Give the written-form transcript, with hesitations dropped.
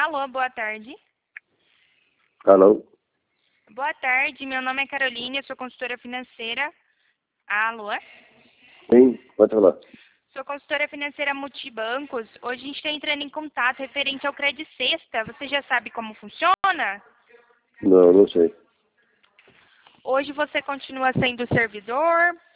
Alô, boa tarde. Alô? Boa tarde, meu nome é Caroline, eu sou consultora financeira. Alô? Sim, pode falar. Sou consultora financeira multibancos. Hoje a gente está entrando em contato referente ao Crédito Sexta. Você já sabe como funciona? Não, não sei. Hoje você continua sendo servidor?